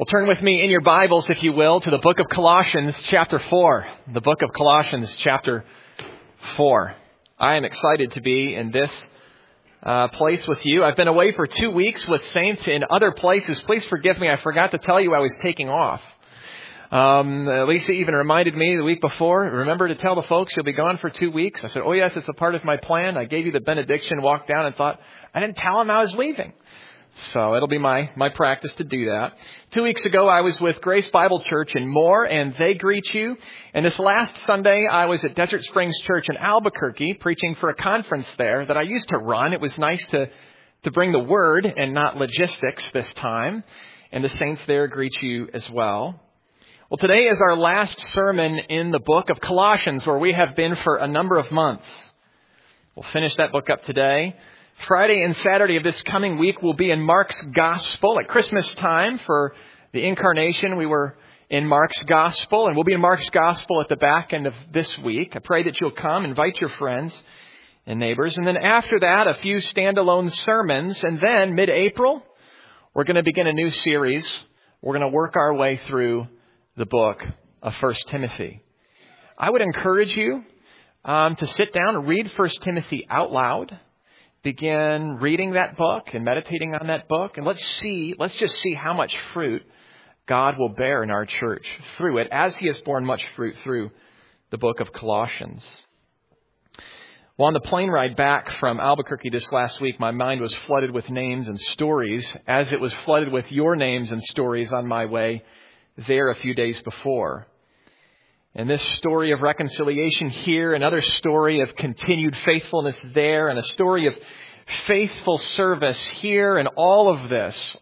Well, turn with me in your Bibles, if you will, to the book of Colossians, chapter 4. The book of Colossians, chapter 4. I am excited to be in this place with you. I've been away for 2 weeks with saints in other places. Please forgive me, I forgot to tell you I was taking off. Lisa even reminded me the week before, remember to tell the folks you'll be gone for 2 weeks. I said, oh yes, it's a part of my plan. I gave you the benediction, walked down and thought, I didn't tell them I was leaving. So it'll be my practice to do that. 2 weeks ago, I was with Grace Bible Church in Moore, and they greet you. And this last Sunday, I was at Desert Springs Church in Albuquerque, preaching for a conference there that I used to run. It was nice to bring the word and not logistics this time. And the saints there greet you as well. Well, today is our last sermon in the book of Colossians, where we have been for a number of months. We'll finish that book up today. Friday and Saturday of this coming week will be in Mark's Gospel. At Christmas time for the Incarnation, we were in Mark's Gospel, and we'll be in Mark's Gospel at the back end of this week. I pray that you'll come, invite your friends and neighbors. And then after that, a few standalone sermons. And then mid-April, we're going to begin a new series. We're going to work our way through the book of 1 Timothy. I would encourage you to sit down and read 1 Timothy out loud. Begin reading that book and meditating on that book. And let's just see how much fruit God will bear in our church through it, as He has borne much fruit through the book of Colossians. Well, on the plane ride back from Albuquerque this last week, my mind was flooded with names and stories, as it was flooded with your names and stories on my way there a few days before. And this story of reconciliation here, another story of continued faithfulness there, and a story of faithful service here, and all of this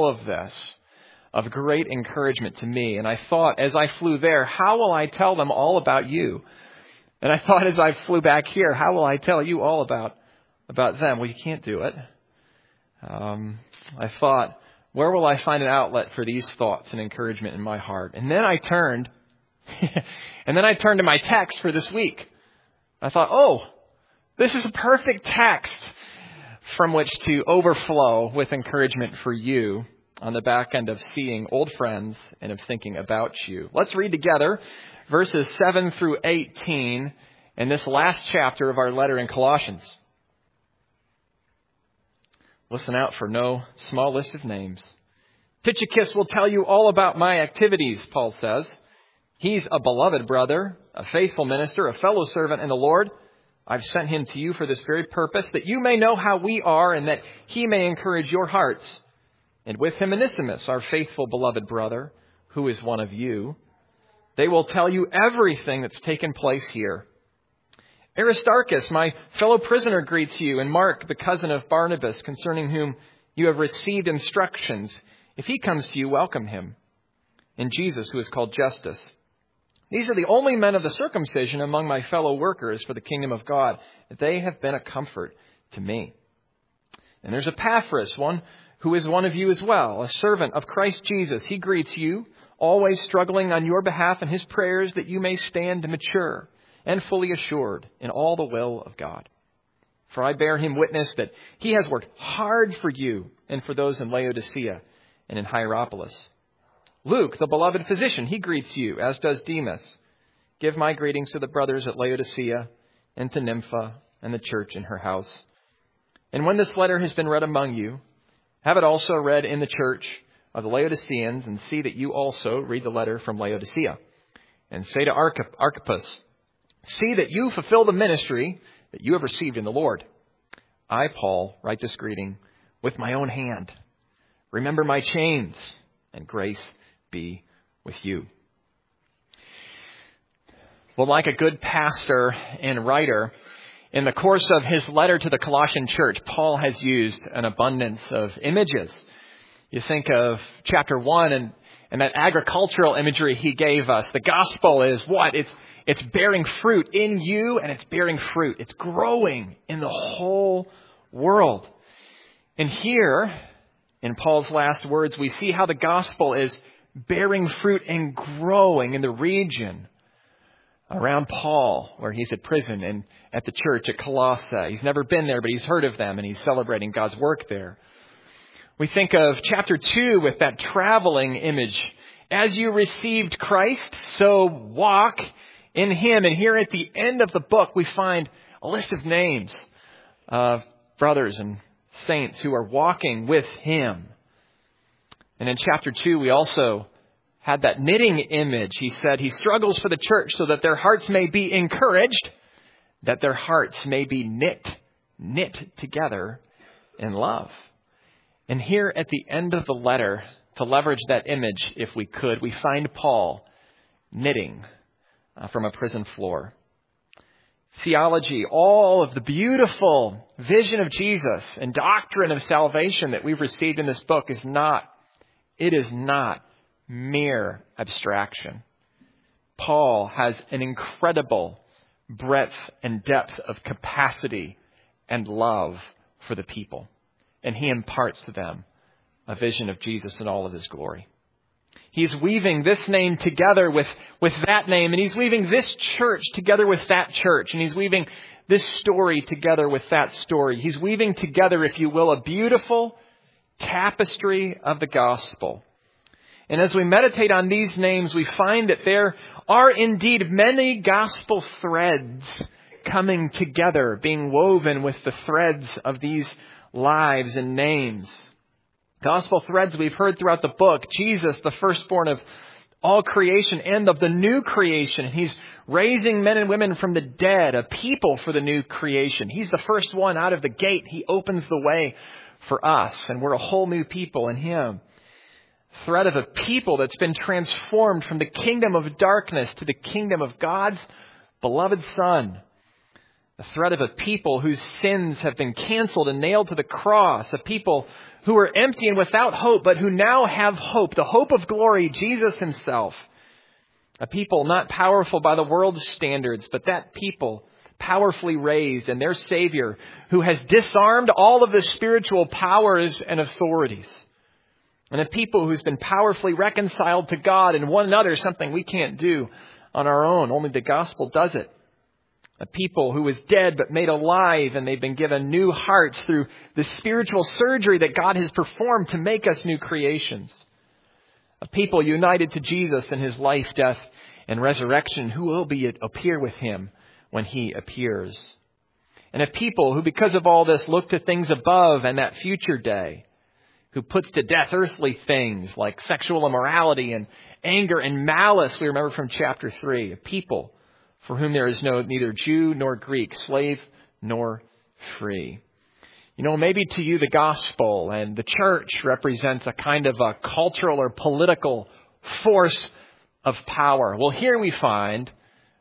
of great encouragement to me. And I thought, as I flew there, how will I tell them all about you? And I thought, as I flew back here, how will I tell you all about them? Well, you can't do it. I thought, where will I find an outlet for these thoughts and encouragement in my heart? And then I turned to my text for this week. I thought, this is a perfect text from which to overflow with encouragement for you on the back end of seeing old friends and of thinking about you. Let's read together verses 7 through 18 in this last chapter of our letter in Colossians. Listen out for no small list of names. Tychicus will tell you all about my activities, Paul says. He's a beloved brother, a faithful minister, a fellow servant in the Lord. I've sent him to you for this very purpose, that you may know how we are and that he may encourage your hearts. And with him Onesimus, our faithful beloved brother, who is one of you. They will tell you everything that's taken place here. Aristarchus, my fellow prisoner, greets you, and Mark, the cousin of Barnabas, concerning whom you have received instructions. If he comes to you, welcome him. And Jesus, who is called Justus. These are the only men of the circumcision among my fellow workers for the kingdom of God. They have been a comfort to me. And there's Epaphras, one who is one of you as well, a servant of Christ Jesus. He greets you, always struggling on your behalf in his prayers that you may stand mature and fully assured in all the will of God. For I bear him witness that he has worked hard for you and for those in Laodicea and in Hierapolis. Luke, the beloved physician, he greets you, as does Demas. Give my greetings to the brothers at Laodicea and to Nympha and the church in her house. And when this letter has been read among you, have it also read in the church of the Laodiceans, and see that you also read the letter from Laodicea. And say to Archippus, see that you fulfill the ministry that you have received in the Lord. I, Paul, write this greeting with my own hand. Remember my chains, and grace be with you. Well, like a good pastor and writer, in the course of his letter to the Colossian church, Paul has used an abundance of images. You think of chapter 1 and that agricultural imagery he gave us. The gospel is what? It's bearing fruit in you, and it's bearing fruit. It's growing in the whole world. And here, in Paul's last words, we see how the gospel is bearing fruit and growing in the region around Paul, where he's at prison, and at the church at Colossae. He's never been there, but he's heard of them, and he's celebrating God's work there. We think of chapter 2 with that traveling image. As you received Christ, so walk in Him. And here at the end of the book, we find a list of names of brothers and saints who are walking with Him. And in chapter 2, we also had that knitting image. He said He struggles for the church so that their hearts may be encouraged, that their hearts may be knit together in love. And here at the end of the letter, to leverage that image, if we could, we find Paul knitting from a prison floor. Theology, all of the beautiful vision of Jesus and doctrine of salvation that we've received in this book is not mere abstraction. Paul has an incredible breadth and depth of capacity and love for the people. And he imparts to them a vision of Jesus in all of His glory. He's weaving this name together with that name. And He's weaving this church together with that church. And He's weaving this story together with that story. He's weaving together, if you will, a beautiful tapestry of the gospel. And as we meditate on these names, we find that there are indeed many gospel threads coming together, being woven with the threads of these lives and names. Gospel threads we've heard throughout the book. Jesus, the firstborn of all creation and of the new creation. He's raising men and women from the dead, a people for the new creation. He's the first one out of the gate. He opens the way for us, and we're a whole new people in Him. Thread of a people that's been transformed from the kingdom of darkness to the kingdom of God's beloved Son. The thread of a people whose sins have been canceled and nailed to the cross. A people who are empty and without hope, but who now have hope. The hope of glory, Jesus Himself. A people not powerful by the world's standards, but that people powerfully raised and their Savior who has disarmed all of the spiritual powers and authorities. And a people who's been powerfully reconciled to God and one another, something we can't do on our own. Only the gospel does it. A people who was dead but made alive, and they've been given new hearts through the spiritual surgery that God has performed to make us new creations. A people united to Jesus in His life, death, and resurrection, who will appear with Him when He appears. And a people who, because of all this, look to things above and that future day, who puts to death earthly things like sexual immorality and anger and malice, we remember from chapter 3. A people for whom there is neither Jew nor Greek, slave nor free. You know, maybe to you the gospel and the church represents a kind of a cultural or political force of power. Well, here we find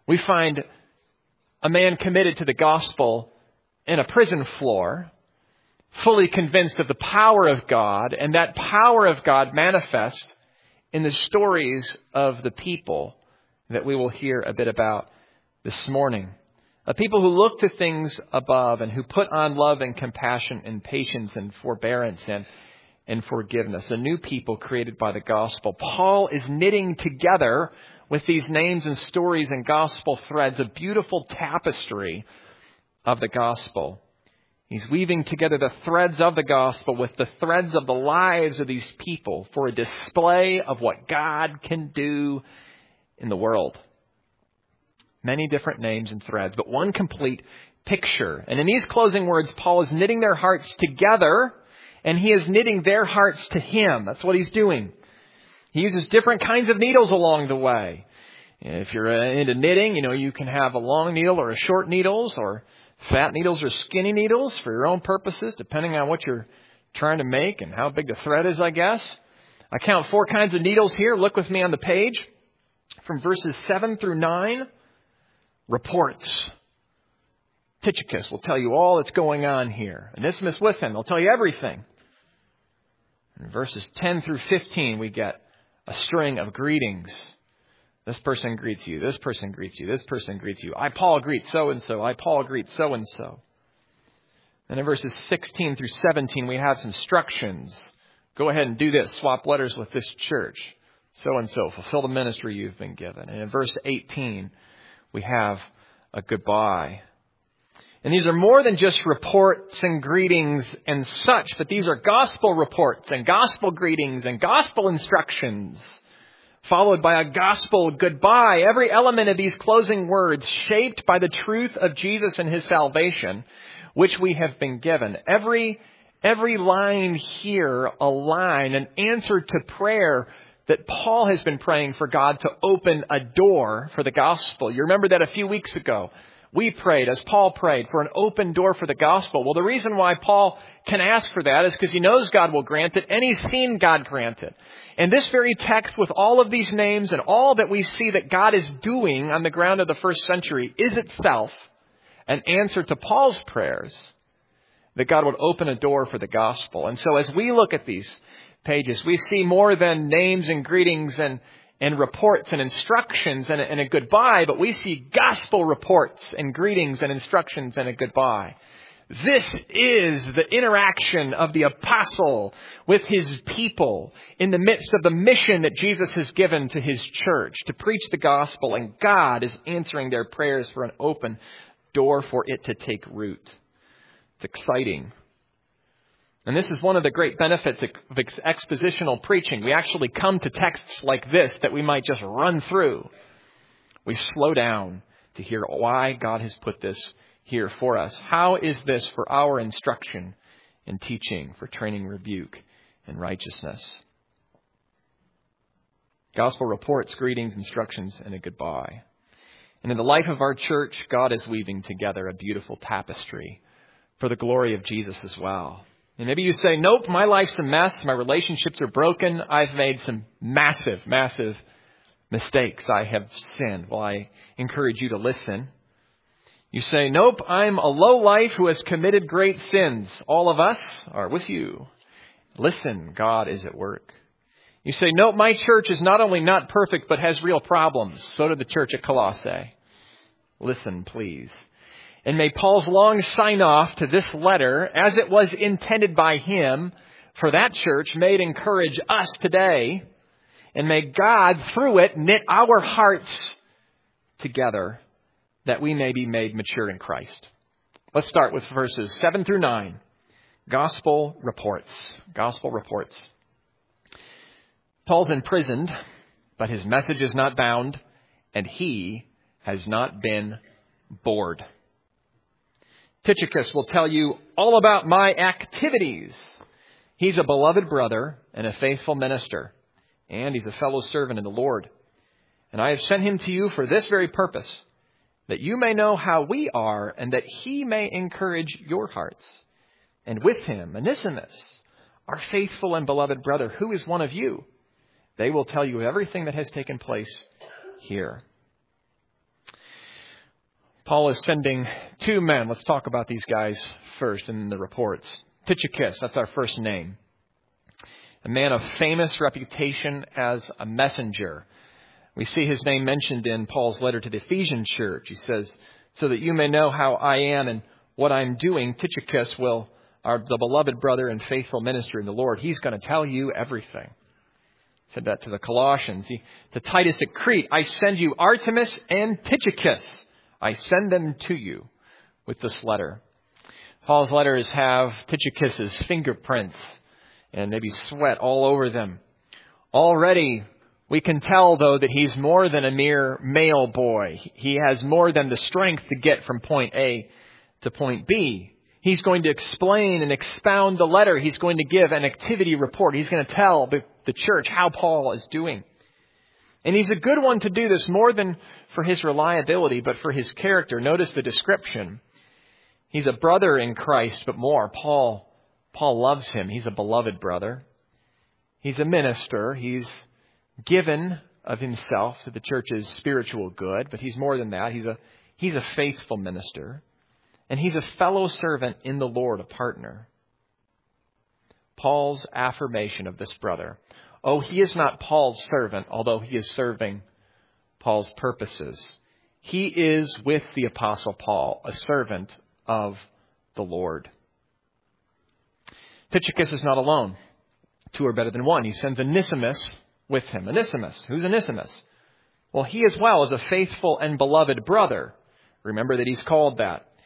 a man committed to the gospel in a prison floor, fully convinced of the power of God, and that power of God manifests in the stories of the people that we will hear a bit about this morning. A people who look to things above and who put on love and compassion and patience and forbearance and forgiveness. A new people created by the gospel. Paul is knitting together with these names and stories and gospel threads a beautiful tapestry of the gospel. He's weaving together the threads of the gospel with the threads of the lives of these people for a display of what God can do in the world. Many different names and threads, but one complete picture. And in these closing words, Paul is knitting their hearts together, and he is knitting their hearts to Him. That's what he's doing. He uses different kinds of needles along the way. If you're into knitting, you can have a long needle or a short needles, or fat needles or skinny needles for your own purposes, depending on what you're trying to make and how big the thread is, I guess. I count 4 kinds of needles here. Look with me on the page. From verses 7 through 9. Reports. Tychicus will tell you all that's going on here. Onesimus with him. They'll tell you everything. In verses 10 through 15, we get a string of greetings. This person greets you. This person greets you. This person greets you. I, Paul, greet so-and-so. I, Paul, greet so-and-so. And in verses 16 through 17, we have some instructions. Go ahead and do this. Swap letters with this church. So-and-so. Fulfill the ministry you've been given. And in verse 18, we have a goodbye. And these are more than just reports and greetings and such, but these are gospel reports and gospel greetings and gospel instructions, followed by a gospel goodbye. Every element of these closing words shaped by the truth of Jesus and his salvation, which we have been given. Every line here, a line, an answer to prayer that Paul has been praying for God to open a door for the gospel. You remember that a few weeks ago. We prayed, as Paul prayed, for an open door for the gospel. Well, the reason why Paul can ask for that is because he knows God will grant it, and he's seen God grant it. And this very text, with all of these names and all that we see that God is doing on the ground of the first century, is itself an answer to Paul's prayers that God would open a door for the gospel. And so as we look at these pages, we see more than names and greetings and reports and instructions and a goodbye, but we see gospel reports and greetings and instructions and a goodbye. This is the interaction of the apostle with his people in the midst of the mission that Jesus has given to his church to preach the gospel, and God is answering their prayers for an open door for it to take root. It's exciting. And this is one of the great benefits of expositional preaching. We actually come to texts like this that we might just run through. We slow down to hear why God has put this here for us. How is this for our instruction and teaching, for training, rebuke, and righteousness? Gospel reports, greetings, instructions, and a goodbye. And in the life of our church, God is weaving together a beautiful tapestry for the glory of Jesus as well. And maybe you say, nope, my life's a mess. My relationships are broken. I've made some massive, massive mistakes. I have sinned. Well, I encourage you to listen. You say, nope, I'm a lowlife who has committed great sins. All of us are with you. Listen, God is at work. You say, nope, my church is not only not perfect, but has real problems. So did the church at Colossae. Listen, please. And may Paul's long sign off to this letter, as it was intended by him for that church, may it encourage us today. And may God, through it, knit our hearts together that we may be made mature in Christ. Let's start with verses 7 through 9. Gospel reports. Gospel reports. Paul's imprisoned, but his message is not bound, and he has not been bored. Tychicus will tell you all about my activities. He's a beloved brother and a faithful minister, and he's a fellow servant in the Lord. And I have sent him to you for this very purpose, that you may know how we are, and that he may encourage your hearts. And with him, Onesimus, our faithful and beloved brother, who is one of you. They will tell you everything that has taken place here. Paul is sending two men. Let's talk about these guys first in the reports. Tychicus, that's our first name. A man of famous reputation as a messenger. We see his name mentioned in Paul's letter to the Ephesian church. He says, so that you may know how I am and what I'm doing, Tychicus the beloved brother and faithful minister in the Lord, he's going to tell you everything. He said that to the Colossians. To Titus at Crete, I send you Artemis and Tychicus. I send them to you with this letter. Paul's letters have Tychicus's fingerprints and maybe sweat all over them. Already, we can tell, though, that he's more than a mere mail boy. He has more than the strength to get from point A to point B. He's going to explain and expound the letter. He's going to give an activity report. He's going to tell the church how Paul is doing. And he's a good one to do this, more than for his reliability, but for his character. Notice the description. He's a brother in Christ, but more. Paul loves him. He's a beloved brother. He's a minister. He's given of himself to the church's spiritual good, but he's more than that. He's a faithful minister. And he's a fellow servant in the Lord, a partner. Paul's affirmation of this brother. Oh, he is not Paul's servant, although he is serving Paul's purposes. He is, with the Apostle Paul, a servant of the Lord. Tychicus is not alone. Two are better than one. He sends Onesimus with him. Onesimus. Who's Onesimus? Well, he as well is a faithful and beloved brother. Remember that he's called that.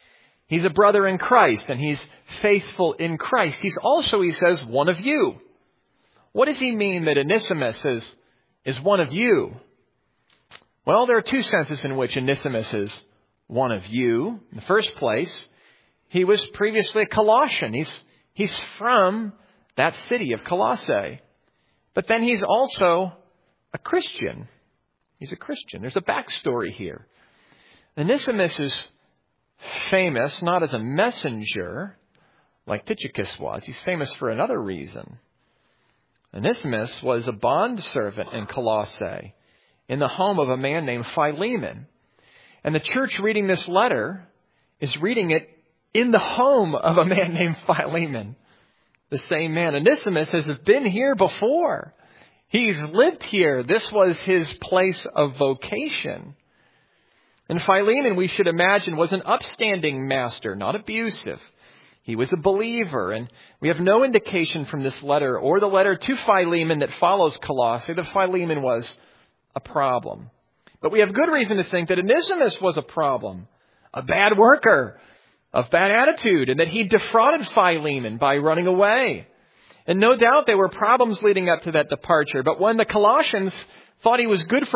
He's a brother in Christ, and he's faithful in Christ. He's also, he says, one of you. What does he mean that Onesimus is one of you? Well, there are two senses in which Onesimus is one of you. In the first place, he was previously a Colossian. He's from that city of Colossae. But then he's also a Christian. He's a Christian. There's a backstory here. Onesimus is famous not as a messenger like Tychicus was. He's famous for another reason. Onesimus was a bondservant in Colossae in the home of a man named Philemon. And the church reading this letter is reading it in the home of a man named Philemon. The same man. Onesimus has been here before. He's lived here. This was his place of vocation. And Philemon, we should imagine, was an upstanding master, not abusive. He was a believer, and we have no indication from this letter or the letter to Philemon that follows Colossae that Philemon was a problem. But we have good reason to think that Onesimus was a problem, a bad worker, of bad attitude, and that he defrauded Philemon by running away. And no doubt there were problems leading up to that departure. But when the Colossians thought he was good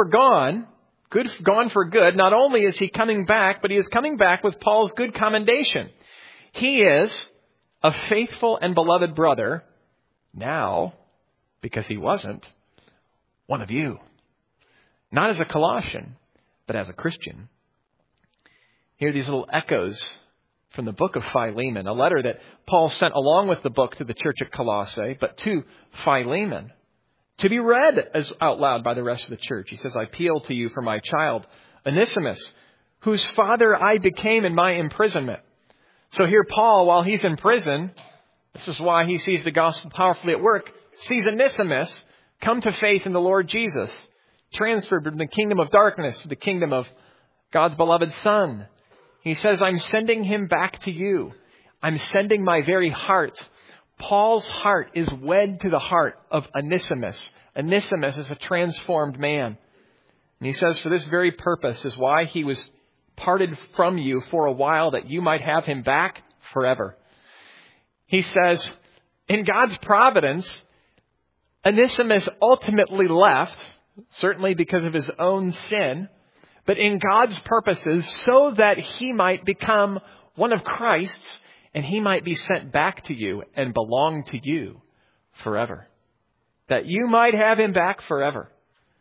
for good, not only is he coming back, but he is coming back with Paul's good commendation. He is a faithful and beloved brother now, because he wasn't, one of you. Not as a Colossian, but as a Christian. Here are these little echoes from the book of Philemon, a letter that Paul sent along with the book to the church at Colossae, but to Philemon, to be read as out loud by the rest of the church. He says, I appeal to you for my child, Onesimus, whose father I became in my imprisonment. So here Paul, while he's in prison, this is why he sees the gospel powerfully at work, sees Onesimus come to faith in the Lord Jesus, transferred from the kingdom of darkness to the kingdom of God's beloved Son. He says, I'm sending him back to you. I'm sending my very heart. Paul's heart is wed to the heart of Onesimus. Onesimus is a transformed man. And he says, for this very purpose is why he was parted from you for a while, that you might have him back forever. He says, in God's providence, Onesimus ultimately left, certainly because of his own sin, but in God's purposes, so that he might become one of Christ's, and he might be sent back to you and belong to you forever. That you might have him back forever.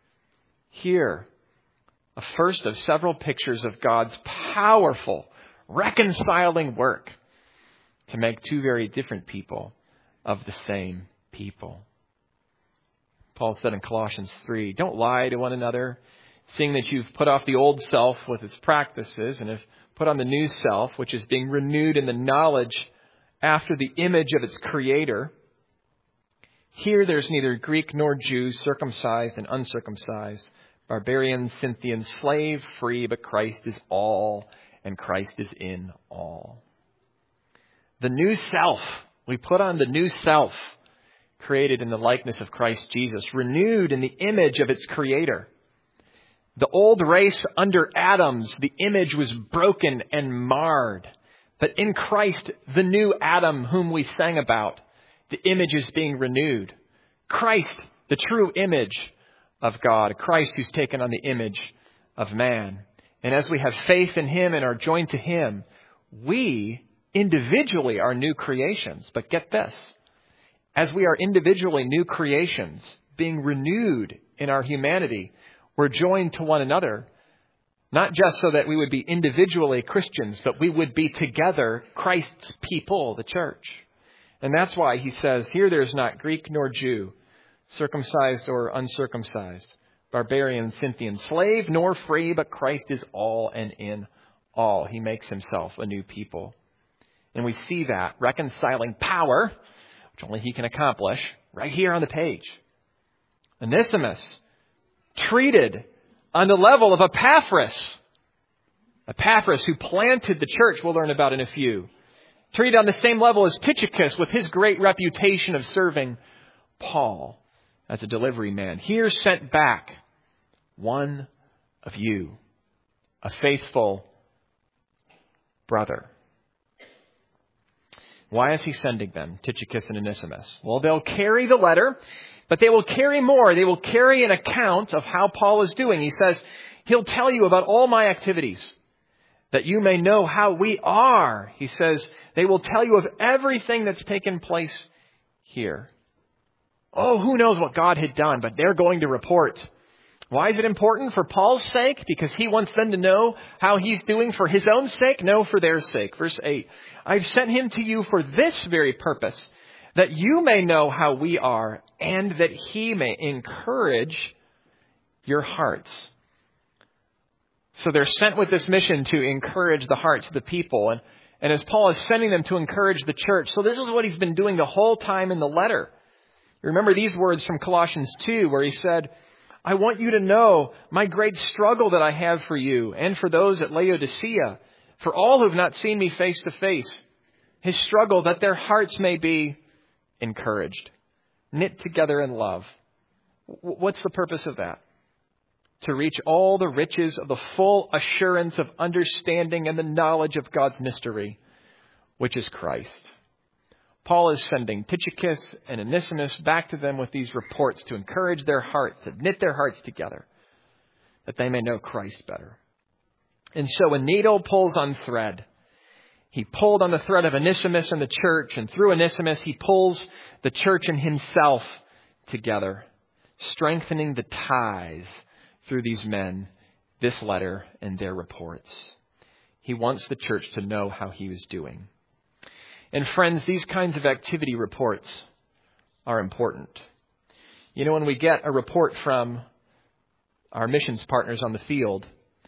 Here, a first of several pictures of God's powerful, reconciling work to make two very different people of the same people. Paul said in Colossians 3, don't lie to one another, seeing that you've put off the old self with its practices and have put on the new self, which is being renewed in the knowledge after the image of its creator. Here there's neither Greek nor Jew, circumcised and uncircumcised, barbarian, Scythian, slave, free, but Christ is all, and Christ is in all. The new self, we put on the new self, created in the likeness of Christ Jesus, renewed in the image of its creator. The old race under Adam's, the image was broken and marred. But in Christ, the new Adam whom we sang about, the image is being renewed. Christ, the true image of God. Christ who's taken on the image of man. And as we have faith in him and are joined to him, we individually are new creations. But get this, as we are individually new creations, being renewed in our humanity, we're joined to one another, not just so that we would be individually Christians, but we would be together Christ's people, the church. And that's why he says, here there's not Greek nor Jew, circumcised or uncircumcised, barbarian, Scythian, slave nor free, but Christ is all and in all. He makes himself a new people. And we see that reconciling power, which only he can accomplish, right here on the page. Onesimus, treated on the level of Epaphras. Epaphras, who planted the church, we'll learn about in a few. Treated on the same level as Tychicus, with his great reputation of serving Paul as a delivery man. Here sent back one of you, a faithful brother. Why is he sending them, Tychicus and Onesimus? Well, they'll carry the letter, but they will carry more. They will carry an account of how Paul is doing. He says, he'll tell you about all my activities, that you may know how we are. He says, they will tell you of everything that's taken place here. Oh, who knows what God had done, but they're going to report. Why is it important? For Paul's sake? Because he wants them to know how he's doing for his own sake? No, for their sake. Verse 8, I've sent him to you for this very purpose, that you may know how we are, and that he may encourage your hearts. So they're sent with this mission to encourage the hearts of the people. And as Paul is sending them to encourage the church, so this is what he's been doing the whole time in the letter. Remember these words from Colossians 2, where he said, I want you to know my great struggle that I have for you and for those at Laodicea, for all who have not seen me face to face. His struggle that their hearts may be encouraged, knit together in love. What's the purpose of that? To reach all the riches of the full assurance of understanding and the knowledge of God's mystery, which is Christ. Paul is sending Tychicus and Onesimus back to them with these reports to encourage their hearts, to knit their hearts together, that they may know Christ better. And so a needle pulls on thread. He pulled on the thread of Onesimus and the church, and through Onesimus he pulls the church and himself together, strengthening the ties through these men, this letter, and their reports. He wants the church to know how he is doing. And friends, these kinds of activity reports are important. You know, when we get a report from our missions partners on the field,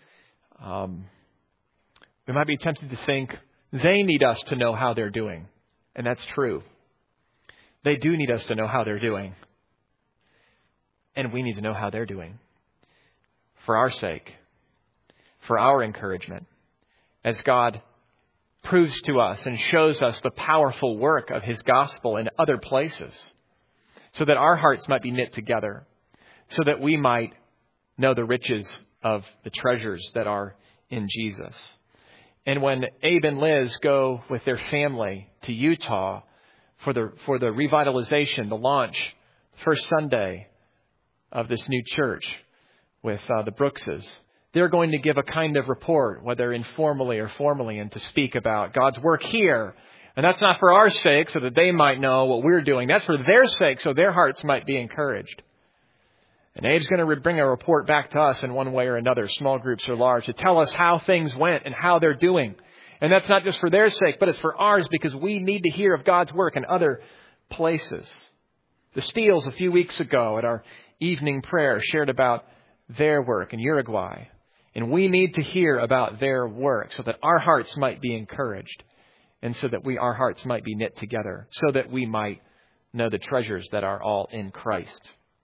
we might be tempted to think they need us to know how they're doing. And that's true. They do need us to know how they're doing. And we need to know how they're doing. For our sake, for our encouragement, as God proves to us and shows us the powerful work of his gospel in other places, so that our hearts might be knit together, so that we might know the riches of the treasures that are in Jesus. And when Abe and Liz go with their family to Utah for the revitalization, the launch, first Sunday of this new church with the Brookses, they're going to give a kind of report, whether informally or formally, and to speak about God's work here. And that's not for our sake, so that they might know what we're doing. That's for their sake, so their hearts might be encouraged. And Abe's going to bring a report back to us in one way or another, small groups or large, to tell us how things went and how they're doing. And that's not just for their sake, but it's for ours, because we need to hear of God's work in other places. The Steeles a few weeks ago at our evening prayer shared about their work in Uruguay. And we need to hear about their work so that our hearts might be encouraged, and so that our hearts might be knit together, so that we might know the treasures that are all in Christ.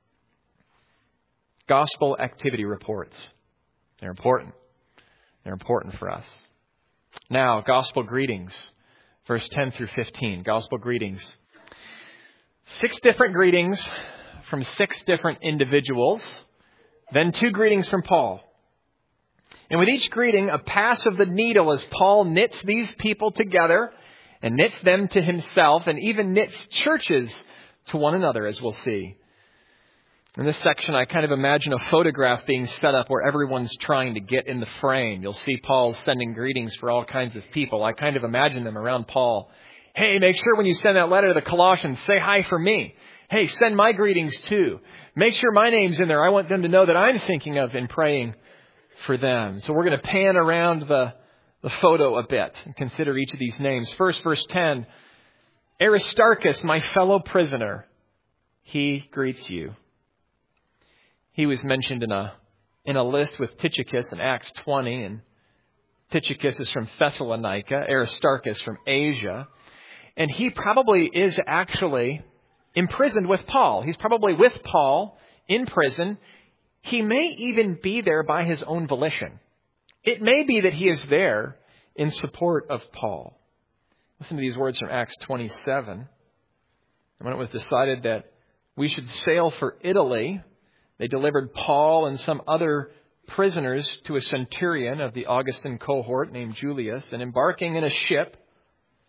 Gospel activity reports. They're important. They're important for us. Now, gospel greetings. Verse 10 through 15. Gospel greetings. 6 different greetings from 6 different individuals. Then 2 greetings from Paul. And with each greeting, a pass of the needle as Paul knits these people together and knits them to himself, and even knits churches to one another, as we'll see. In this section, I kind of imagine a photograph being set up where everyone's trying to get in the frame. You'll see Paul sending greetings for all kinds of people. I kind of imagine them around Paul. Hey, make sure when you send that letter to the Colossians, say hi for me. Hey, send my greetings too. Make sure my name's in there. I want them to know that I'm thinking of and praying for them. So we're going to pan around the photo a bit and consider each of these names. First, verse 10, Aristarchus, my fellow prisoner, he greets you. He was mentioned in a list with Tychicus in Acts 20, and Tychicus is from Thessalonica, Aristarchus from Asia, and he probably is actually imprisoned with Paul. He's probably with Paul in prison. He may even be there by his own volition. It may be that he is there in support of Paul. Listen to these words from Acts 27. And when it was decided that we should sail for Italy, they delivered Paul and some other prisoners to a centurion of the Augustan cohort named Julius, and embarking in a ship,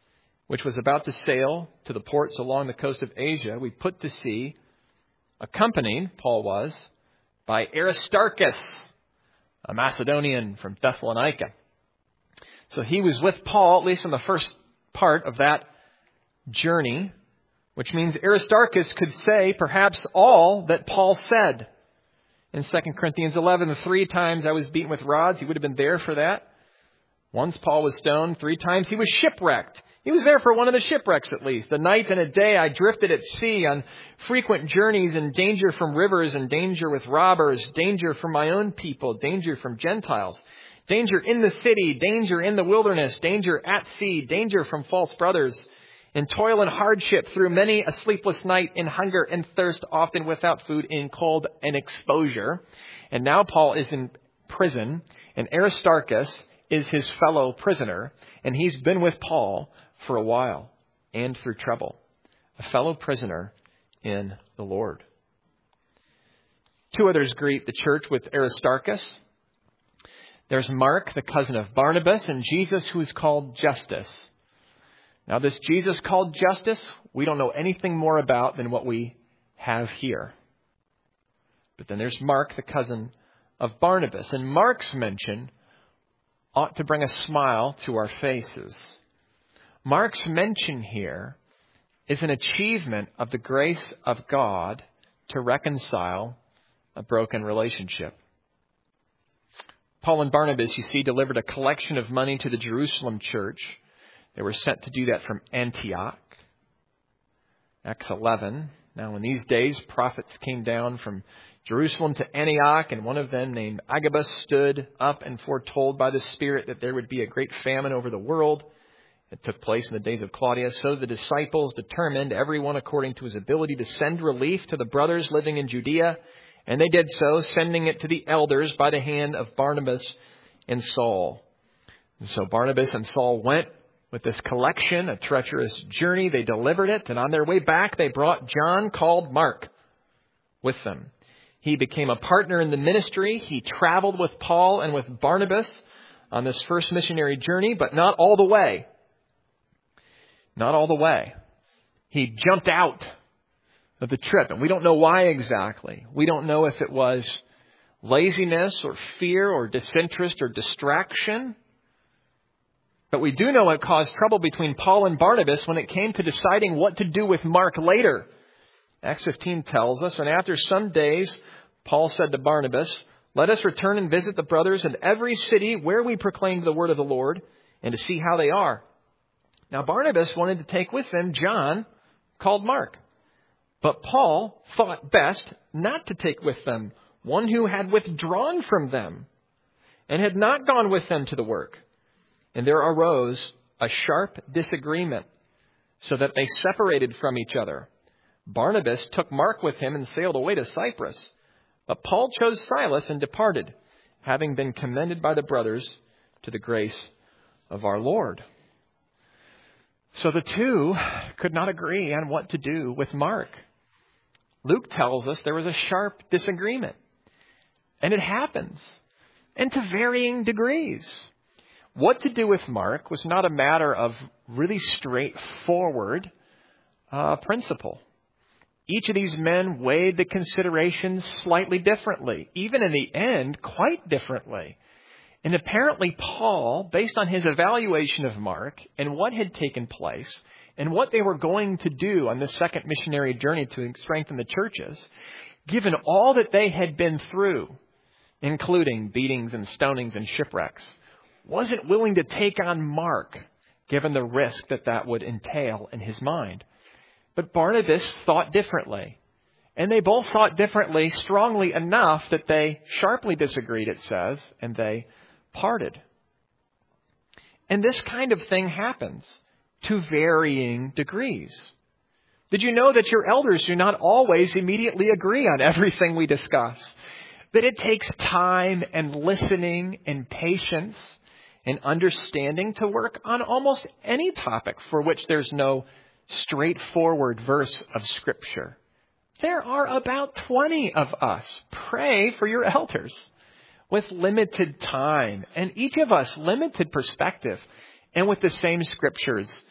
which was about to sail to the ports along the coast of Asia, we put to sea, accompanied, Paul was, by Aristarchus, a Macedonian from Thessalonica. So he was with Paul, at least in the first part of that journey, which means Aristarchus could say perhaps all that Paul said. In 2 Corinthians 11, 3 times I was beaten with rods. He would have been there for that. Once Paul was stoned. 3 times he was shipwrecked. He was there for one of the shipwrecks at least. A night and a day I drifted at sea on frequent journeys in danger from rivers and danger with robbers, danger from my own people, danger from Gentiles, danger in the city, danger in the wilderness, danger at sea, danger from false brothers, in toil and hardship, through many a sleepless night, in hunger and thirst, often without food, in cold and exposure. And now Paul is in prison, and Aristarchus is his fellow prisoner, and he's been with Paul for a while and through trouble. A fellow prisoner in the Lord. 2 others greet the church with Aristarchus. There's Mark, the cousin of Barnabas, and Jesus, who is called Justus. Now, this Jesus called Justus, we don't know anything more about than what we have here. But then there's Mark, the cousin of Barnabas. And Mark's mention ought to bring a smile to our faces. Mark's mention here is an achievement of the grace of God to reconcile a broken relationship. Paul and Barnabas, you see, delivered a collection of money to the Jerusalem church. They were sent to do that from Antioch. Acts 11. Now, in these days, prophets came down from Jerusalem to Antioch, and one of them, named Agabus, stood up and foretold by the Spirit that there would be a great famine over the world. It took place in the days of Claudius. So the disciples determined, everyone according to his ability, to send relief to the brothers living in Judea. And they did so, sending it to the elders by the hand of Barnabas and Saul. And so Barnabas and Saul went with this collection, a treacherous journey. They delivered it, and on their way back, they brought John, called Mark, with them. He became a partner in the ministry. He traveled with Paul and with Barnabas on this first missionary journey, but not all the way. Not all the way. He jumped out of the trip, and we don't know why exactly. We don't know if it was laziness or fear or disinterest or distraction. But we do know it caused trouble between Paul and Barnabas when it came to deciding what to do with Mark later. Acts 15 tells us, and after some days, Paul said to Barnabas, "Let us return and visit the brothers in every city where we proclaimed the word of the Lord, and to see how they are." Now Barnabas wanted to take with them John, called Mark. But Paul thought best not to take with them one who had withdrawn from them and had not gone with them to the work. And there arose a sharp disagreement, so that they separated from each other. Barnabas took Mark with him and sailed away to Cyprus. But Paul chose Silas and departed, having been commended by the brothers to the grace of our Lord. So the two could not agree on what to do with Mark. Luke tells us there was a sharp disagreement. And it happens, and to varying degrees. What to do with Mark was not a matter of really straightforward principle. Each of these men weighed the considerations slightly differently, even in the end, quite differently. And apparently Paul, based on his evaluation of Mark and what had taken place and what they were going to do on this second missionary journey to strengthen the churches, given all that they had been through, including beatings and stonings and shipwrecks, wasn't willing to take on Mark, given the risk that that would entail in his mind. But Barnabas thought differently. And they both thought differently, strongly enough that they sharply disagreed, it says, and they parted. And this kind of thing happens to varying degrees. Did you know that your elders do not always immediately agree on everything we discuss? That it takes time and listening and patience and understanding to work on almost any topic for which there's no straightforward verse of Scripture. There are about 20 of us. Pray for your elders with limited time and each of us limited perspective and with the same Scriptures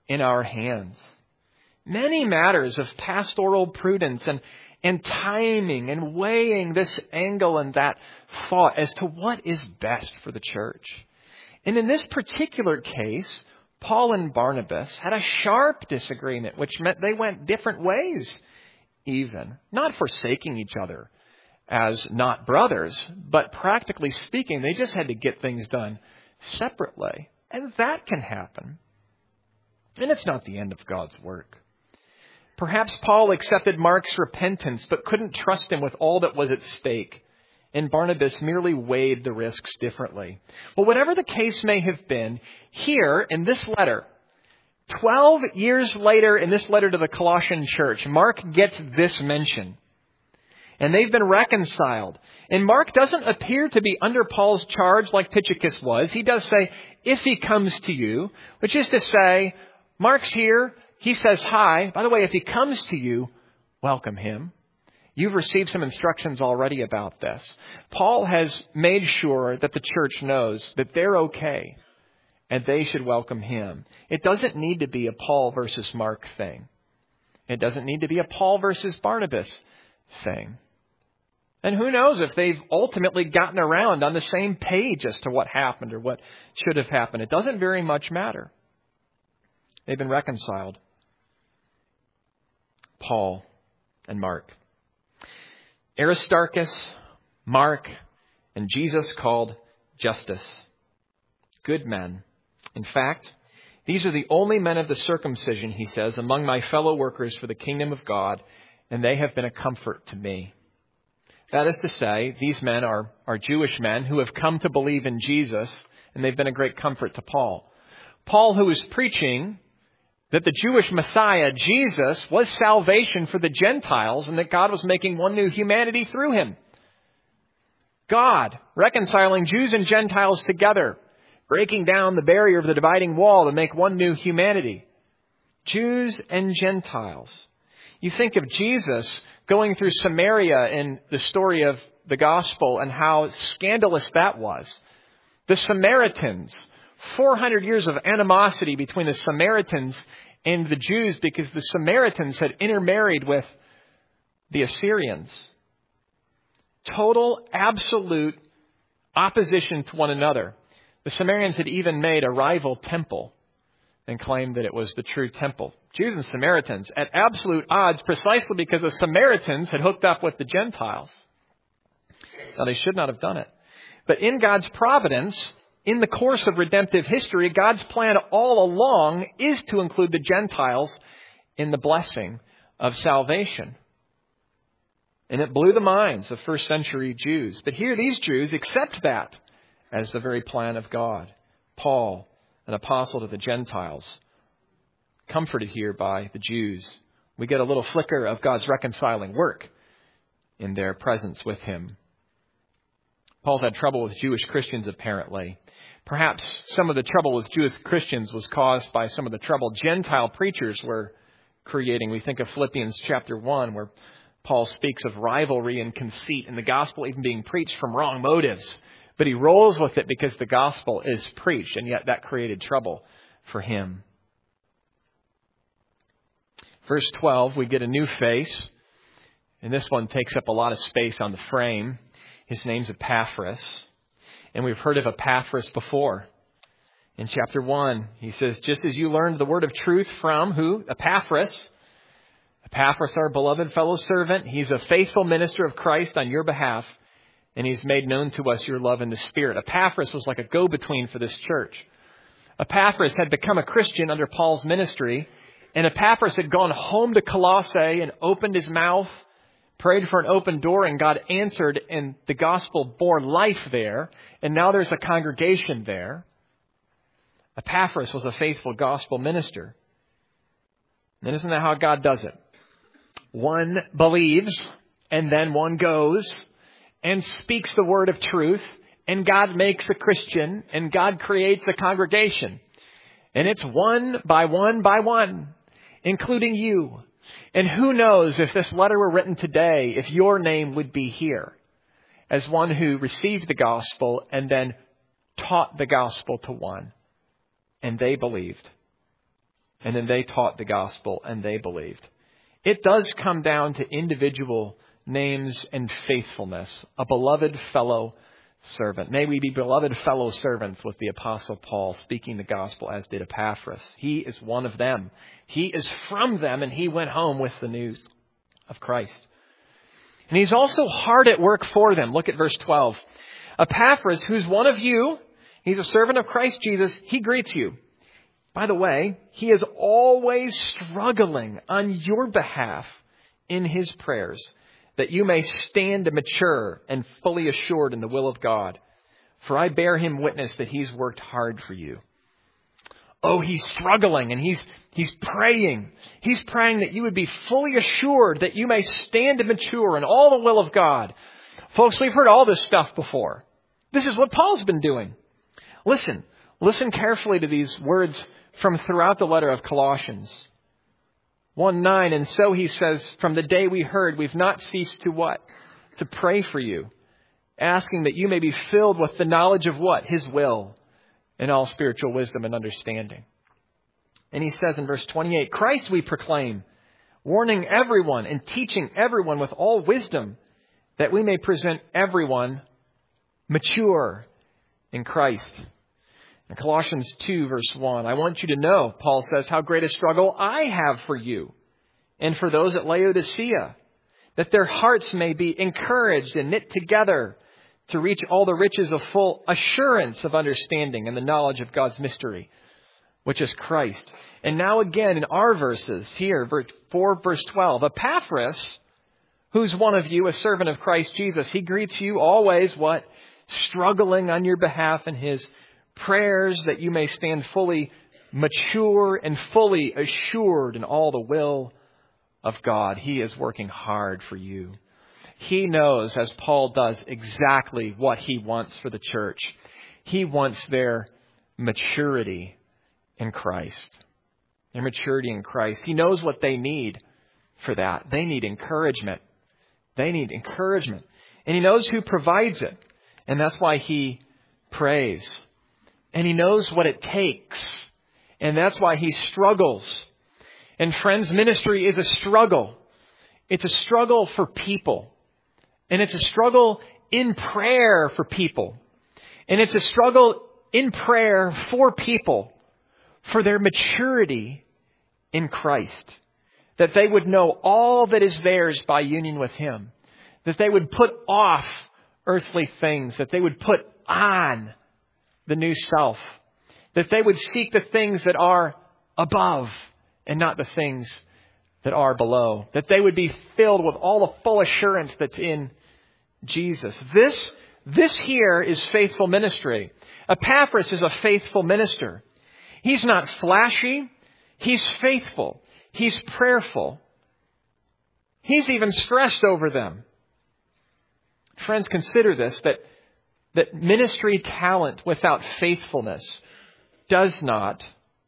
in our hands. Many matters of pastoral prudence and timing and weighing this angle and that thought as to what is best for the church. And in this particular case, Paul and Barnabas had a sharp disagreement, which meant they went different ways even, not forsaking each other as not brothers, but practically speaking, they just had to get things done separately. And that can happen. And it's not the end of God's work. Perhaps Paul accepted Mark's repentance, but couldn't trust him with all that was at stake. And Barnabas merely weighed the risks differently. Well, whatever the case may have been, here in this letter, 12 years later in this letter to the Colossian church, Mark gets this mention. And they've been reconciled. And Mark doesn't appear to be under Paul's charge like Tychicus was. He does say, if he comes to you, which is to say, Mark's here. He says hi. By the way, if he comes to you, welcome him. You've received some instructions already about this. Paul has made sure that the church knows that they're okay and they should welcome him. It doesn't need to be a Paul versus Mark thing. It doesn't need to be a Paul versus Barnabas thing. And who knows if they've ultimately gotten around on the same page as to what happened or what should have happened. It doesn't very much matter. They've been reconciled. Paul and Mark. Aristarchus, Mark, and Jesus called Justus. Good men. In fact, these are the only men of the circumcision, he says, among my fellow workers for the kingdom of God, and they have been a comfort to me. That is to say, these men are Jewish men who have come to believe in Jesus, and they've been a great comfort to Paul. Paul, who is preaching that the Jewish Messiah, Jesus, was salvation for the Gentiles and that God was making one new humanity through him. God reconciling Jews and Gentiles together, breaking down the barrier of the dividing wall to make one new humanity. Jews and Gentiles. You think of Jesus going through Samaria in the story of the gospel and how scandalous that was. The Samaritans, 400 years of animosity between the Samaritans and the Jews because the Samaritans had intermarried with the Assyrians. Total, absolute opposition to one another. The Samaritans had even made a rival temple and claimed that it was the true temple. Jews and Samaritans at absolute odds precisely because the Samaritans had hooked up with the Gentiles. Now, they should not have done it. But in God's providence, in the course of redemptive history, God's plan all along is to include the Gentiles in the blessing of salvation. And it blew the minds of first century Jews. But here these Jews accept that as the very plan of God. Paul, an apostle to the Gentiles, comforted here by the Jews. We get a little flicker of God's reconciling work in their presence with him. Paul's had trouble with Jewish Christians, apparently. Perhaps some of the trouble with Jewish Christians was caused by some of the trouble Gentile preachers were creating. We think of Philippians chapter 1, where Paul speaks of rivalry and conceit and the gospel even being preached from wrong motives. But he rolls with it because the gospel is preached, and yet that created trouble for him. Verse 12, we get a new face, and this one takes up a lot of space on the frame. His name's Epaphras, and we've heard of Epaphras before. In chapter 1, he says, just as you learned the word of truth from who? Epaphras. Epaphras, our beloved fellow servant. He's a faithful minister of Christ on your behalf, and he's made known to us your love in the Spirit. Epaphras was like a go-between for this church. Epaphras had become a Christian under Paul's ministry, and Epaphras had gone home to Colossae and opened his mouth, prayed for an open door, and God answered, and the gospel bore life there, and now there's a congregation there. Epaphras was a faithful gospel minister. And isn't that how God does it? One believes, and then one goes and speaks the word of truth, and God makes a Christian, and God creates a congregation. And it's one by one, including you. And who knows if this letter were written today, if your name would be here as one who received the gospel and then taught the gospel to one, and they believed. And then they taught the gospel and they believed. It does come down to individual names and faithfulness. A beloved fellow servant. May we be beloved fellow servants with the Apostle Paul, speaking the gospel, as did Epaphras. He is one of them. He is from them, and he went home with the news of Christ. And he's also hard at work for them. Look at verse 12. Epaphras, who's one of you, he's a servant of Christ Jesus, he greets you. By the way, he is always struggling on your behalf in his prayers, that you may stand mature and fully assured in the will of God. For I bear him witness that he's worked hard for you. Oh, he's struggling and he's praying. He's praying that you would be fully assured that you may stand mature in all the will of God. Folks, we've heard all this stuff before. This is what Paul's been doing. Listen carefully to these words from throughout the letter of Colossians. 1:9, and so he says, from the day we heard, we've not ceased to what? To pray for you, asking that you may be filled with the knowledge of what? His will, in all spiritual wisdom and understanding. And he says in verse 28, Christ we proclaim, warning everyone and teaching everyone with all wisdom, that we may present everyone mature in Christ. In Colossians 2, verse 1, I want you to know, Paul says, how great a struggle I have for you and for those at Laodicea, that their hearts may be encouraged and knit together to reach all the riches of full assurance of understanding and the knowledge of God's mystery, which is Christ. And now again in our verses here, 4 verse 12, Epaphras, who's one of you, a servant of Christ Jesus, he greets you always, what? Struggling on your behalf in his prayers, that you may stand fully mature and fully assured in all the will of God. He is working hard for you. He knows, as Paul does, exactly what he wants for the church. He wants their maturity in Christ. Their maturity in Christ. He knows what they need for that. They need encouragement. They need encouragement. And he knows who provides it. And that's why he prays. And he knows what it takes. And that's why he struggles. And friends, ministry is a struggle. It's a struggle for people. And it's a struggle in prayer for people. And it's a struggle in prayer for people, for their maturity in Christ. That they would know all that is theirs by union with him. That they would put off earthly things. That they would put on the new self. That they would seek the things that are above and not the things that are below. That they would be filled with all the full assurance that's in Jesus. This here is faithful ministry. Epaphras is a faithful minister. He's not flashy. He's faithful. He's prayerful. He's even stressed over them. Friends, consider this, that ministry talent without faithfulness does not,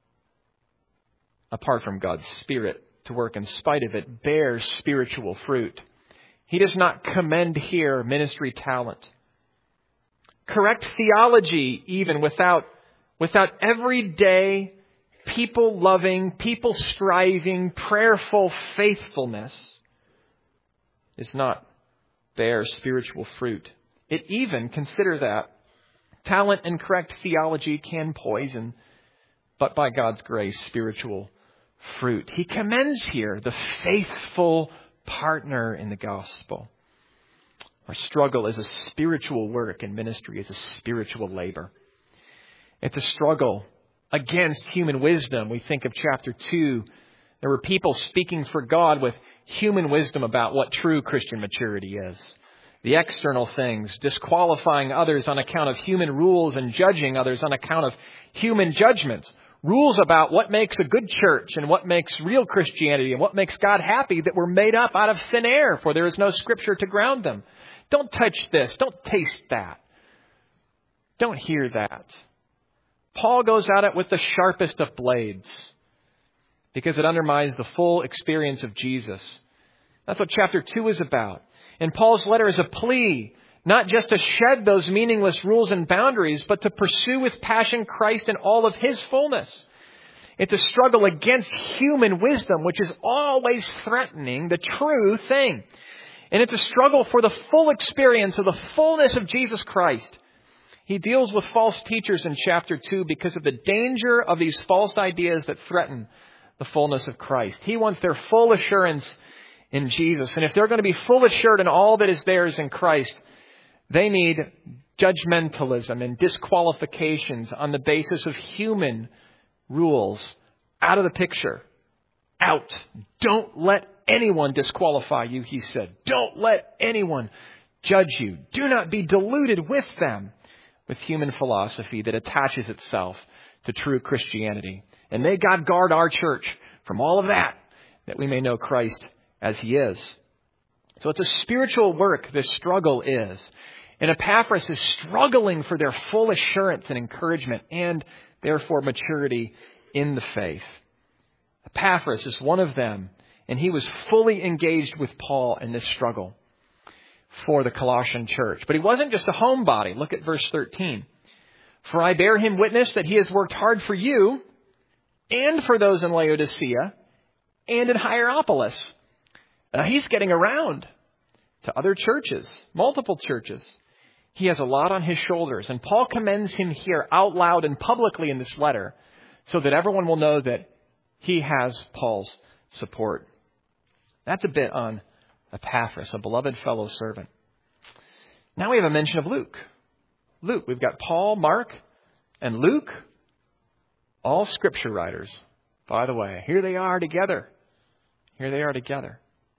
apart from God's Spirit to work in spite of it, bear spiritual fruit. He does not commend here ministry talent. Correct theology, even without everyday, people-loving, people-striving, prayerful faithfulness, does not bear spiritual fruit. It even, consider that, talent and correct theology can poison, but by God's grace, spiritual fruit. He commends here the faithful partner in the gospel. Our struggle is a spiritual work, and ministry is a spiritual labor. It's a struggle against human wisdom. We think of chapter 2. There were people speaking for God with human wisdom about what true Christian maturity is. The external things, disqualifying others on account of human rules and judging others on account of human judgments. Rules about what makes a good church and what makes real Christianity and what makes God happy that were made up out of thin air, for there is no scripture to ground them. Don't touch this. Don't taste that. Don't hear that. Paul goes at it with the sharpest of blades because it undermines the full experience of Jesus. That's what chapter 2 is about. And Paul's letter is a plea, not just to shed those meaningless rules and boundaries, but to pursue with passion Christ in all of his fullness. It's a struggle against human wisdom, which is always threatening the true thing. And it's a struggle for the full experience of the fullness of Jesus Christ. He deals with false teachers in chapter 2 because of the danger of these false ideas that threaten the fullness of Christ. He wants their full assurance in Jesus. And if they're going to be full assured in all that is theirs in Christ, they need judgmentalism and disqualifications on the basis of human rules out of the picture. Out. Don't let anyone disqualify you, he said. Don't let anyone judge you. Do not be deluded with them, with human philosophy that attaches itself to true Christianity. And may God guard our church from all of that we may know Christ as he is. So it's a spiritual work, this struggle is. And Epaphras is struggling for their full assurance and encouragement and therefore maturity in the faith. Epaphras is one of them, and he was fully engaged with Paul in this struggle for the Colossian church. But he wasn't just a homebody. Look at verse 13. For I bear him witness that he has worked hard for you and for those in Laodicea and in Hierapolis. He's getting around to other churches, multiple churches. He has a lot on his shoulders. And Paul commends him here out loud and publicly in this letter so that everyone will know that he has Paul's support. That's a bit on Epaphras, a beloved fellow servant. Now we have a mention of Luke. Luke, we've got Paul, Mark, and Luke, all scripture writers. By the way, here they are together. Here they are together.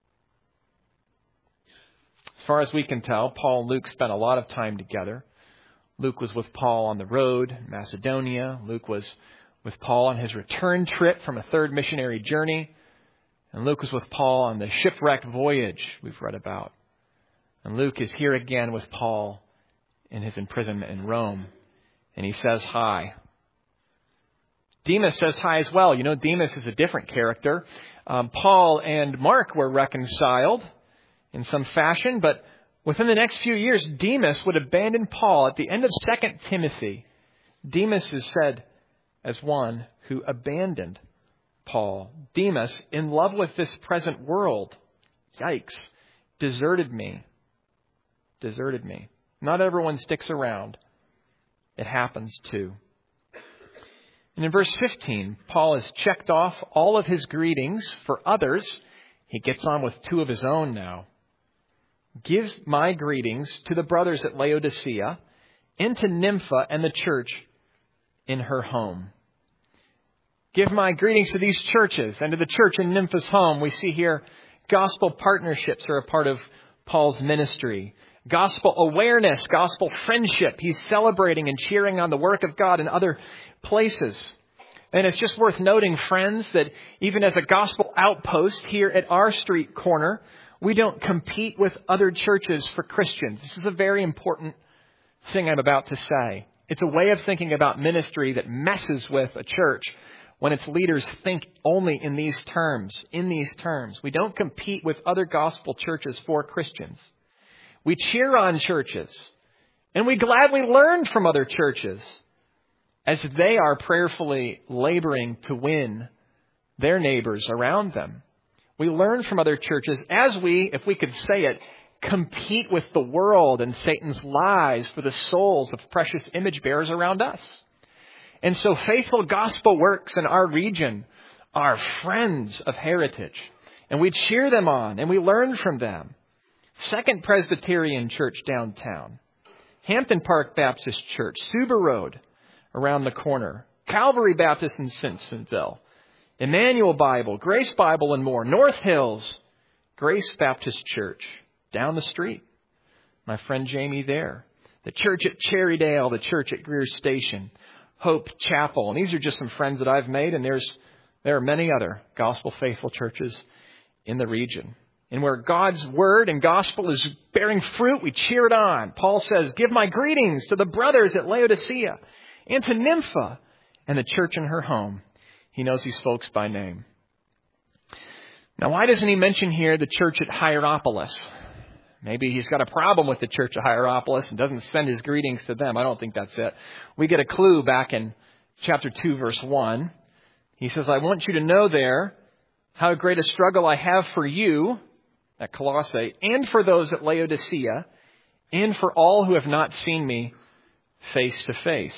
As far as we can tell, Paul and Luke spent a lot of time together. Luke was with Paul on the road in Macedonia. Luke was with Paul on his return trip from a third missionary journey. And Luke was with Paul on the shipwrecked voyage we've read about. And Luke is here again with Paul in his imprisonment in Rome. And he says hi. Demas says hi as well. You know, Demas is a different character. Paul and Mark were reconciled in some fashion, but within the next few years, Demas would abandon Paul. At the end of 2 Timothy, Demas is said as one who abandoned Paul. Demas, in love with this present world, yikes, deserted me. Deserted me. Not everyone sticks around. It happens too. And in verse 15, Paul has checked off all of his greetings for others. He gets on with two of his own now. Give my greetings to the brothers at Laodicea and to Nympha and the church in her home. Give my greetings to these churches and to the church in Nympha's home. We see here gospel partnerships are a part of Paul's ministry. Gospel awareness, gospel friendship. He's celebrating and cheering on the work of God in other places. And it's just worth noting, friends, that even as a gospel outpost here at our street corner, we don't compete with other churches for Christians. This is a very important thing I'm about to say. It's a way of thinking about ministry that messes with a church when its leaders think only in these terms. In these terms. We don't compete with other gospel churches for Christians. We cheer on churches, and we gladly learn from other churches as they are prayerfully laboring to win their neighbors around them. We learn from other churches as we, if we could say it, compete with the world and Satan's lies for the souls of precious image bearers around us. And so faithful gospel works in our region are friends of heritage. And we cheer them on and we learn from them. Second Presbyterian Church downtown. Hampton Park Baptist Church. Suba Road around the corner. Calvary Baptist in Simpsonville. Emmanuel Bible, Grace Bible, and more. North Hills, Grace Baptist Church, down the street. My friend Jamie there. The church at Cherrydale, the church at Greer Station, Hope Chapel. And these are just some friends that I've made, and there are many other gospel faithful churches in the region. And where God's word and gospel is bearing fruit, we cheer it on. Paul says, give my greetings to the brothers at Laodicea and to Nympha and the church in her home. He knows these folks by name. Now, why doesn't he mention here the church at Hierapolis? Maybe he's got a problem with the church at Hierapolis and doesn't send his greetings to them. I don't think that's it. We get a clue back in chapter 2, verse 1. He says, I want you to know there how great a struggle I have for you at Colossae and for those at Laodicea and for all who have not seen me face to face.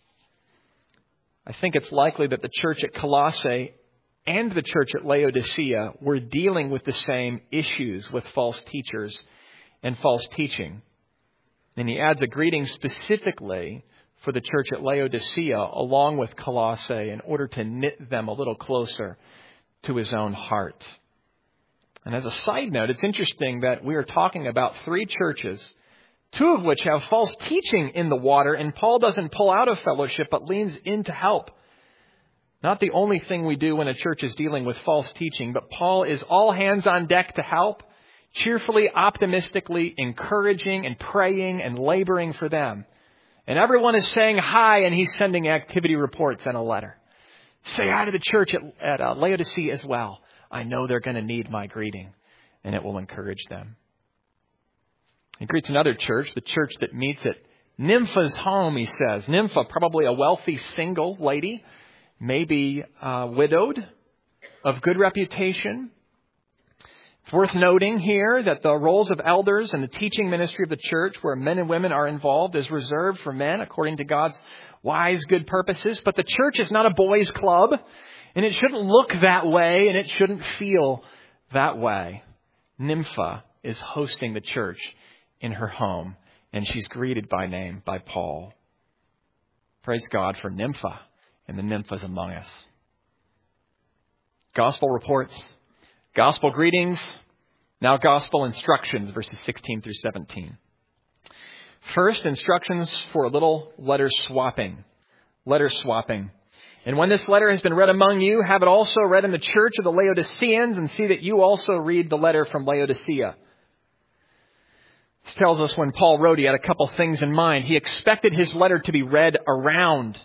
I think it's likely that the church at Colossae and the church at Laodicea were dealing with the same issues with false teachers and false teaching. And he adds a greeting specifically for the church at Laodicea along with Colossae in order to knit them a little closer to his own heart. And as a side note, it's interesting that we are talking about three churches, two of which have false teaching in the water, and Paul doesn't pull out of fellowship but leans in to help. Not the only thing we do when a church is dealing with false teaching, but Paul is all hands on deck to help, cheerfully, optimistically, encouraging and praying and laboring for them. And everyone is saying hi, and he's sending activity reports and a letter. Say hi to the church at Laodicea as well. I know they're going to need my greeting, and it will encourage them. He greets another church, the church that meets at Nympha's home, he says. Nympha, probably a wealthy single lady, maybe widowed, of good reputation. It's worth noting here that the roles of elders and the teaching ministry of the church, where men and women are involved, is reserved for men according to God's wise, good purposes. But the church is not a boys' club, and it shouldn't look that way, and it shouldn't feel that way. Nympha is hosting the church in her home, and she's greeted by name by Paul. Praise God for Nympha and the nymphas among us. Gospel reports, gospel greetings, now gospel instructions, verses 16 through 17. First, instructions for a little letter swapping. Letter swapping. And when this letter has been read among you, have it also read in the church of the Laodiceans, and see that you also read the letter from Laodicea. This tells us when Paul wrote, he had a couple things in mind. He expected his letter to be read around,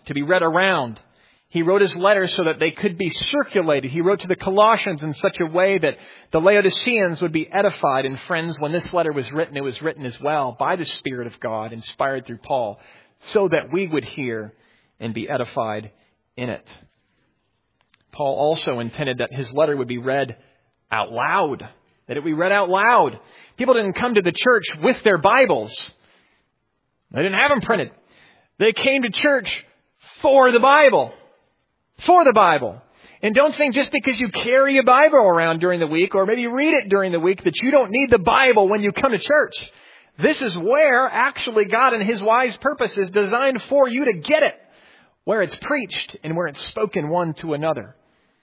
He wrote his letter so that they could be circulated. He wrote to the Colossians in such a way that the Laodiceans would be edified. And friends, when this letter was written, it was written as well by the Spirit of God, inspired through Paul, so that we would hear and be edified in it. Paul also intended that his letter would be read out loud, that it would be read out loud. People didn't come to the church with their Bibles. They didn't have them printed. They came to church for the Bible. For the Bible. And don't think just because you carry a Bible around during the week, or maybe read it during the week, that you don't need the Bible when you come to church. This is where actually God in His wise purpose is designed for you to get it. Where it's preached and where it's spoken one to another.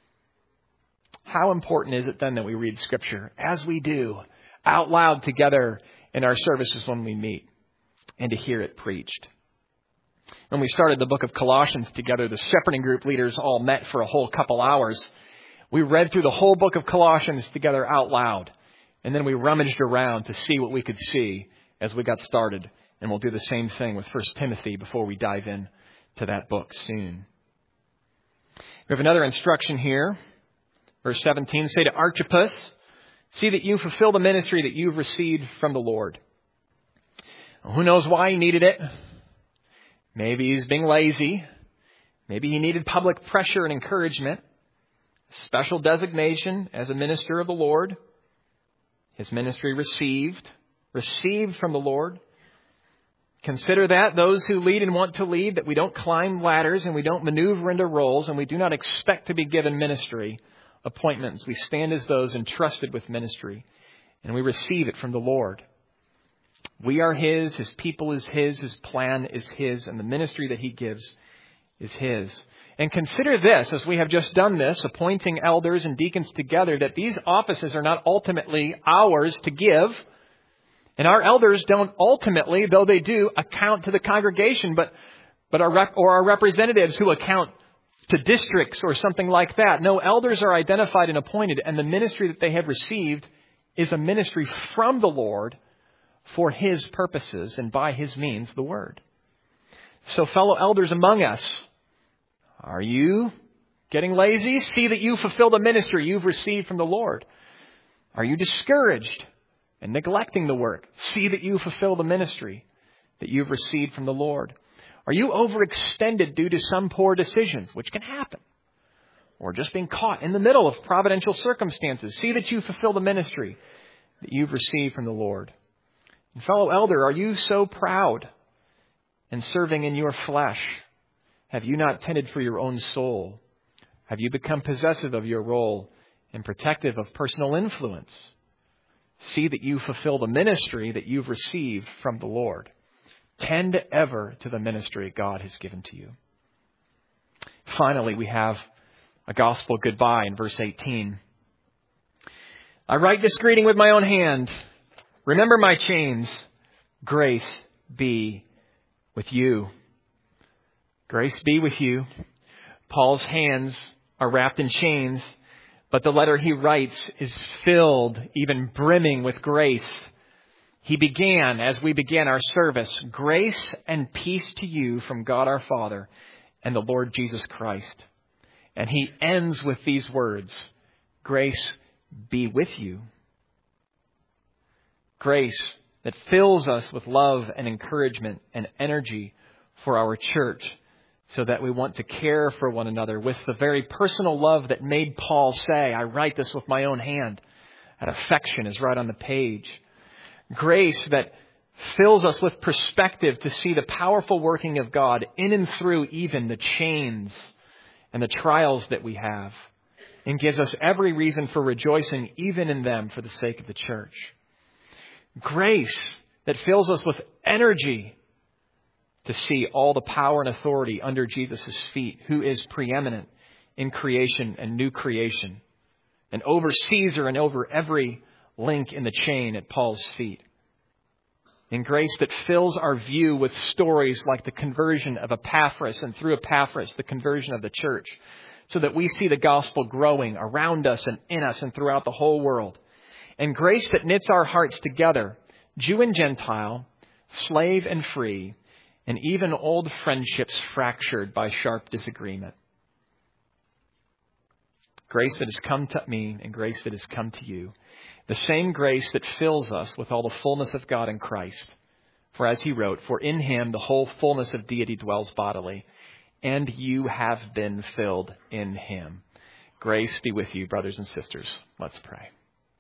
How important is it then that we read Scripture, as we do, out loud together in our services when we meet, and to hear it preached? When we started the book of Colossians together, the shepherding group leaders all met for a whole couple hours. We read through the whole book of Colossians together out loud. And then we rummaged around to see what we could see as we got started. And we'll do the same thing with 1 Timothy before we dive in to that book soon. We have another instruction here. Verse 17, say to Archippus, see that you fulfill the ministry that you've received from the Lord. Who knows why he needed it? Maybe he's being lazy. Maybe he needed public pressure and encouragement. Special designation as a minister of the Lord. His ministry received from the Lord. Consider that those who lead and want to lead, that we don't climb ladders and we don't maneuver into roles, and we do not expect to be given ministry appointments. We stand as those entrusted with ministry, and we receive it from the Lord. We are His people is His plan is His, and the ministry that He gives is His. And consider this, as we have just done this, appointing elders and deacons together, that these offices are not ultimately ours to give. And our elders don't ultimately, though they do, account to the congregation, but our representatives who account to districts or something like that. No, elders are identified and appointed, and the ministry that they have received is a ministry from the Lord for His purposes and by His means, the Word. So fellow elders among us, are you getting lazy? See that you fulfill the ministry you've received from the Lord. Are you discouraged and neglecting the work? See that you fulfill the ministry that you've received from the Lord. Are you overextended due to some poor decisions, which can happen? or just being caught in the middle of providential circumstances. See that you fulfill the ministry that you've received from the Lord. And fellow elder, are you so proud and serving in your flesh? Have you not tended for your own soul? Have you become possessive of your role and protective of personal influence? See that you fulfill the ministry that you've received from the Lord. Tend ever to the ministry God has given to you. Finally, we have a gospel goodbye in verse 18. I write this greeting with my own hand. Remember my chains. Grace be with you. Grace be with you. Paul's hands are wrapped in chains, but the letter he writes is filled, even brimming with grace. He began, as we began our service, grace and peace to you from God our Father and the Lord Jesus Christ. And he ends with these words, grace be with you. Grace that fills us with love and encouragement and energy for our church, so that we want to care for one another with the very personal love that made Paul say, I write this with my own hand. That affection is right on the page. Grace that fills us with perspective to see the powerful working of God in and through even the chains and the trials that we have, and gives us every reason for rejoicing even in them for the sake of the church. Grace that fills us with energy to see all the power and authority under Jesus' feet, who is preeminent in creation and new creation, and over Caesar and over every link in the chain at Paul's feet. And grace that fills our view with stories like the conversion of Epaphras, and through Epaphras, the conversion of the church, so that we see the gospel growing around us and in us and throughout the whole world. And grace that knits our hearts together, Jew and Gentile, slave and free, and even old friendships fractured by sharp disagreement. Grace that has come to me and grace that has come to you. The same grace that fills us with all the fullness of God in Christ. For as he wrote, for in him the whole fullness of deity dwells bodily, and you have been filled in him. Grace be with you, brothers and sisters. Let's pray.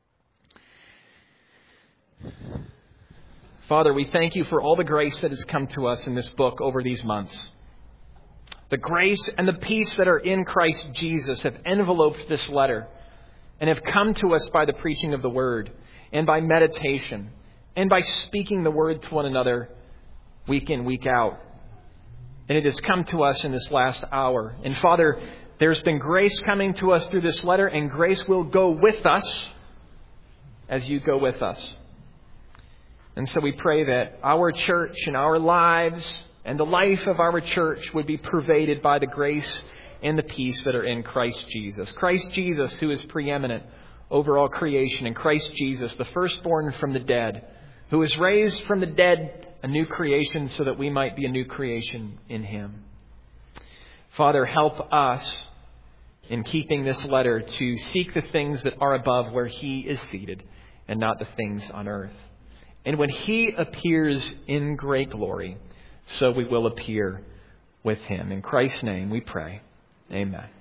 Father, we thank you for all the grace that has come to us in this book over these months. The grace and the peace that are in Christ Jesus have enveloped this letter and have come to us by the preaching of the word and by meditation and by speaking the word to one another week in, week out. And it has come to us in this last hour. And Father, there's been grace coming to us through this letter, and grace will go with us as you go with us. And so we pray that our church and our lives and the life of our church would be pervaded by the grace and the peace that are in Christ Jesus. Christ Jesus, who is preeminent over all creation, and Christ Jesus, the firstborn from the dead, who is raised from the dead, a new creation, so that we might be a new creation in him. Father, help us in keeping this letter to seek the things that are above where he is seated and not the things on earth. And when he appears in great glory, so we will appear with him. In Christ's name we pray. Amen.